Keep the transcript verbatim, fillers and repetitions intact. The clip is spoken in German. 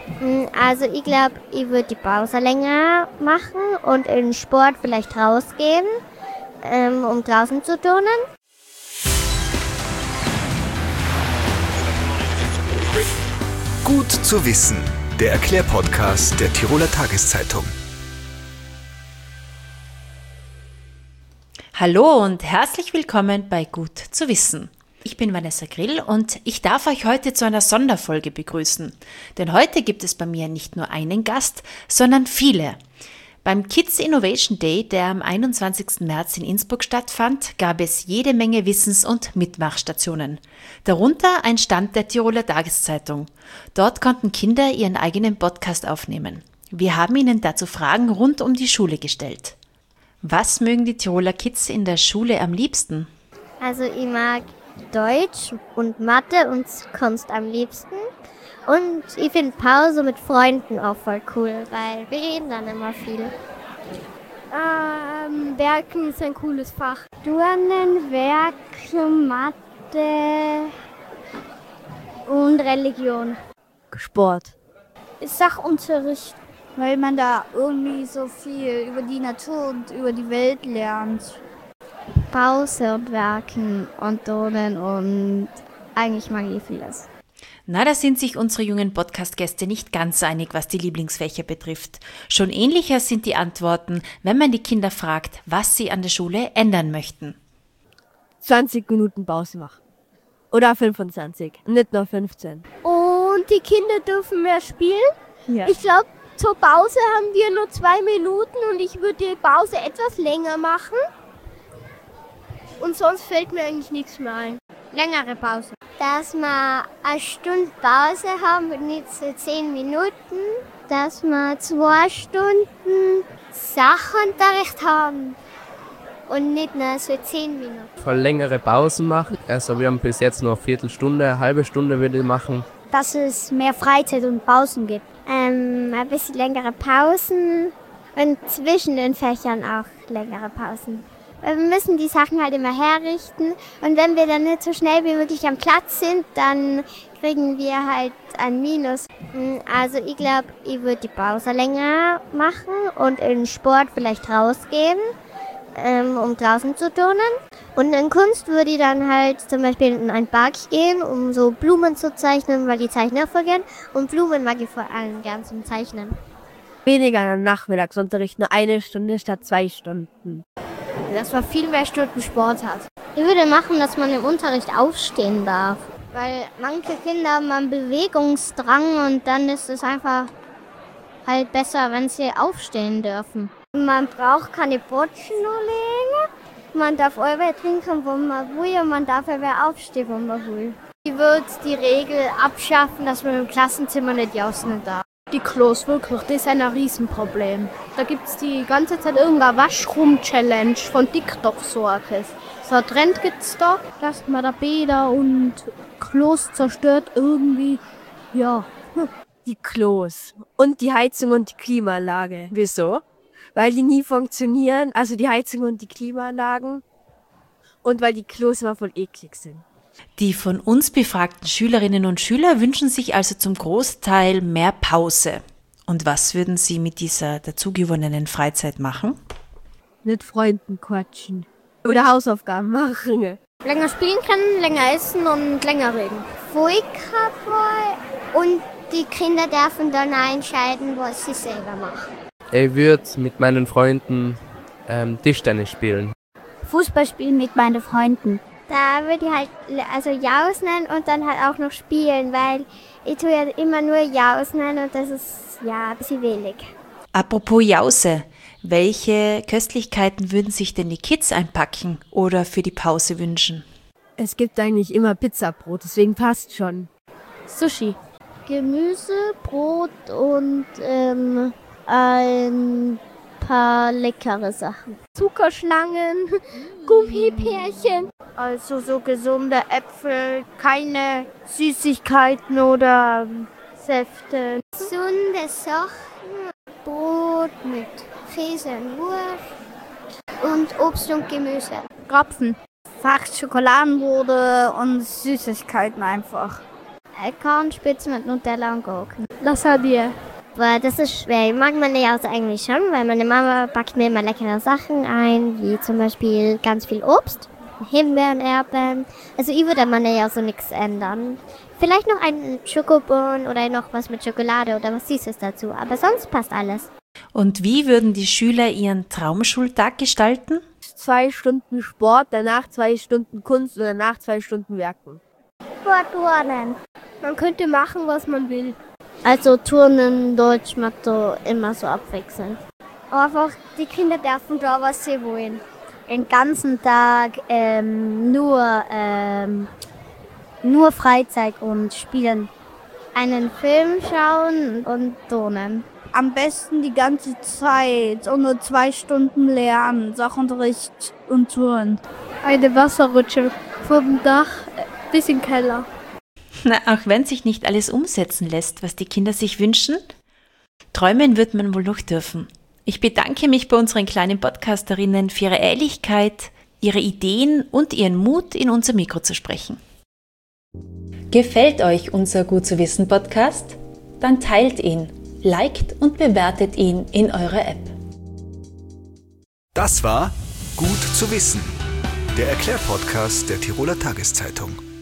Also ich glaube, ich würde die Pause länger machen und in Sport vielleicht rausgehen, ähm, um draußen zu turnen. Gut zu wissen, der Erklärpodcast der Tiroler Tageszeitung. Hallo und herzlich willkommen bei Gut zu wissen. Ich bin Vanessa Grill und ich darf euch heute zu einer Sonderfolge begrüßen. Denn heute gibt es bei mir nicht nur einen Gast, sondern viele. Beim Kids Innovation Day, der am einundzwanzigsten März in Innsbruck stattfand, gab es jede Menge Wissens- und Mitmachstationen. Darunter ein Stand der Tiroler Tageszeitung. Dort konnten Kinder ihren eigenen Podcast aufnehmen. Wir haben ihnen dazu Fragen rund um die Schule gestellt. Was mögen die Tiroler Kids in der Schule am liebsten? Also ich mag Deutsch und Mathe und Kunst am liebsten. Und ich finde Pause mit Freunden auch voll cool, weil wir reden dann immer viel. Ähm, Werken ist ein cooles Fach. Turnen, Werken, Mathe und Religion. Sport. Sachunterricht, weil man da irgendwie so viel über die Natur und über die Welt lernt. Pause und Werken und Turnen und eigentlich mag ich vieles. Na, da sind sich unsere jungen Podcast-Gäste nicht ganz einig, was die Lieblingsfächer betrifft. Schon ähnlicher sind die Antworten, wenn man die Kinder fragt, was sie an der Schule ändern möchten. zwanzig Minuten Pause machen. Oder fünfundzwanzig, nicht nur fünfzehn. Und die Kinder dürfen mehr spielen. Ja. Ich glaube, zur Pause haben wir nur zwei Minuten und ich würde die Pause etwas länger machen. Und sonst fällt mir eigentlich nichts mehr ein. Längere Pause. Dass wir eine Stunde Pause haben und nicht so zehn Minuten. Dass wir zwei Stunden Sachunterricht haben und nicht nur so zehn Minuten. Voll längere Pausen machen. Also wir haben bis jetzt nur eine Viertelstunde, eine halbe Stunde würde ich machen. Dass es mehr Freizeit und Pausen gibt. Ähm, ein bisschen längere Pausen und zwischen den Fächern auch längere Pausen. Wir müssen die Sachen halt immer herrichten und wenn wir dann nicht so schnell wie möglich am Platz sind, dann kriegen wir halt ein Minus. Also ich glaube, ich würde die Pause länger machen und in Sport vielleicht rausgehen, ähm, um draußen zu turnen. Und in Kunst würde ich dann halt zum Beispiel in einen Park gehen, um so Blumen zu zeichnen, weil die Zeichner vergehen. Und Blumen mag ich vor allem gern zum Zeichnen. Weniger am Nachmittagsunterricht, nur eine Stunde statt zwei Stunden. Dass man viel mehr Stunden Sport hat. Ich würde machen, dass man im Unterricht aufstehen darf. Weil manche Kinder haben einen Bewegungsdrang und dann ist es einfach halt besser, wenn sie aufstehen dürfen. Man braucht keine Botschen nur legen. Man darf Eiweiß trinken, wo man will, und man darf aber aufstehen, wo man will. Ich würde die Regel abschaffen, dass man im Klassenzimmer nicht jausen darf. Die Klos, wirklich, das ist ein Riesenproblem. Da gibt es die ganze Zeit irgendeine Waschrum-Challenge von TikTok sorges. So ein Trend gibt es da, dass man da Bäder und Klos zerstört irgendwie. Ja. Die Klos und die Heizung und die Klimaanlage. Wieso? Weil die nie funktionieren, also die Heizung und die Klimaanlagen. Und weil die Klos immer voll eklig sind. Die von uns befragten Schülerinnen und Schüler wünschen sich also zum Großteil mehr Pause. Und was würden sie mit dieser dazugewonnenen Freizeit machen? Mit Freunden quatschen. Oder Hausaufgaben machen. Länger spielen können, länger essen und länger reden. Feuerwehr und die Kinder dürfen dann entscheiden, was sie selber machen. Ich würde mit meinen Freunden ähm, Tischtennis spielen. Fußball spielen mit meinen Freunden. Da würde ich halt also jausen und dann halt auch noch spielen, weil ich tue ja immer nur jausen und das ist ja ein bisschen wenig. Apropos Jause, welche Köstlichkeiten würden sich denn die Kids einpacken oder für die Pause wünschen? Es gibt eigentlich immer Pizzabrot, deswegen passt schon. Sushi. Gemüse, Brot und ähm, ein paar leckere Sachen. Zuckerschlangen, Gummibärchen. Also so gesunde Äpfel, keine Süßigkeiten oder Säfte. Gesunde Sachen, Brot mit Käse und Wurst und Obst und Gemüse. Krapfen. Fach Schokoladenbrote und Süßigkeiten einfach. Äh, Cornspitz mit Nutella und Gurken. Lasagne. Aber das ist schwer. Ich mag Mayonnaise eigentlich schon, weil meine Mama backt mir immer leckere Sachen ein, wie zum Beispiel ganz viel Obst, Himbeeren, Erdbeeren. Also ich würde an Mayonnaise so nichts ändern. Vielleicht noch einen Schokobon oder noch was mit Schokolade oder was Süßes dazu, aber sonst passt alles. Und wie würden die Schüler ihren Traumschultag gestalten? Zwei Stunden Sport, danach zwei Stunden Kunst und danach zwei Stunden Werken. Sportturnen. Man könnte machen, was man will. Also Turnen, Deutsch, Mathe, immer so abwechselnd. Einfach, die Kinder dürfen da, was sie wollen. Den ganzen Tag ähm, nur, ähm, nur Freizeit und Spielen. Einen Film schauen und turnen. Am besten die ganze Zeit und nur zwei Stunden lernen, Sachunterricht und Touren. Eine Wasserrutsche vom Dach bis in den Keller. Na, auch wenn sich nicht alles umsetzen lässt, was die Kinder sich wünschen, träumen wird man wohl noch dürfen. Ich bedanke mich bei unseren kleinen Podcasterinnen für ihre Ehrlichkeit, ihre Ideen und ihren Mut, in unser Mikro zu sprechen. Gefällt euch unser Gut zu wissen Podcast? Dann teilt ihn, liked und bewertet ihn in eurer App. Das war Gut zu wissen, der Erklärpodcast der Tiroler Tageszeitung.